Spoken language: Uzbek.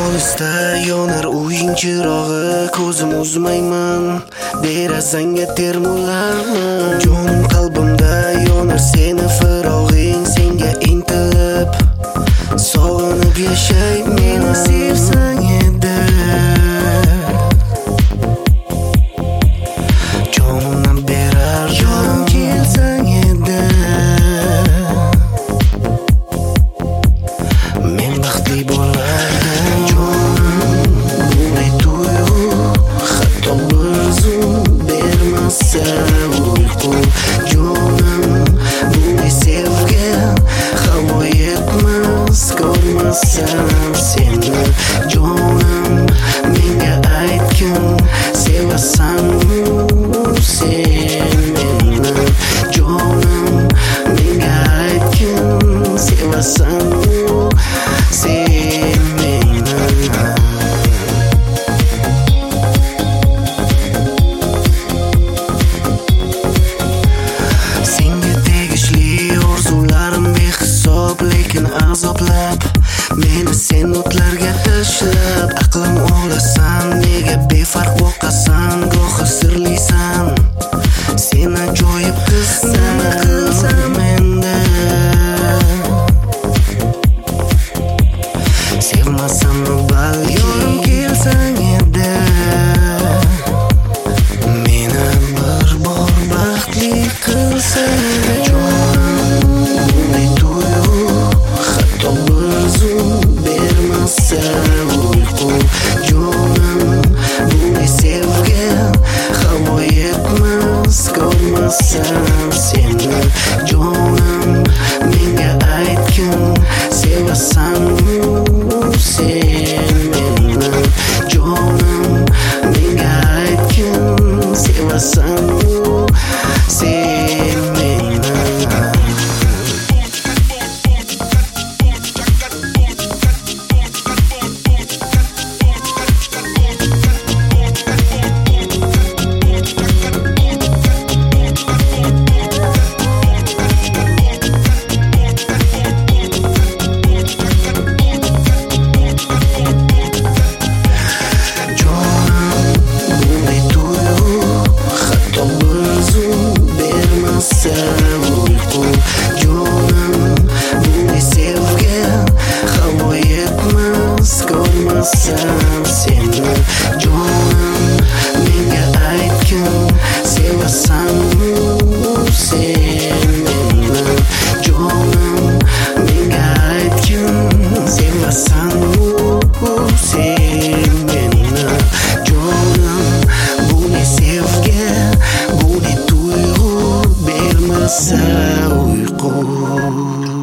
Olisda yonar uying chirog'i, ko'zim uzmayman, derazangga termularman. Jonim qalbimda yonar seni firog'ing, senga intilib sog'inib yashay. Meni sevsang edi, jonimdan berar, jonim kelsang edi, men baxtli bo'lardim. Jonim bunday tuyg'u, hatto bir zum bermasa uyqu. Jonim bunday sevgan havo yetmas, ko'rmasam seni. Jonim menga aytgin, sevasanmi sen meni? Jonim menga aytgin, sevasanmi sen meni? Senga tegishli orzularim behisob, lekin azoblab meni sen o'tlarga tashlab. Aqlim olasan, nega befarq boqasan, gohi sirlisan, sen ajoyib qizsan. Nima qilsam menda sevmasammi balki, yorim kelsang edi, meni bir bor baxtli qilsang edi. Jonim bunday tuyg'u, hatto bir zum bermasa uyqu. Jonim bunday sevgan havo yetmas, ko'rmasam seni. Jonim menga aytgin, sevasanmi sen meni? Jonim menga aytgin, sevasanmi sen meni? Uyqu. Jonim bunday sevgan havo yetmas, ko'rmasam seni. Jonim menga aytgin, sevasanmi sen meni? Jonim menga aytgin, sevasanmi sen meni? Jonim bunday sevgan, bunday tuyg'u bermasa uyqu.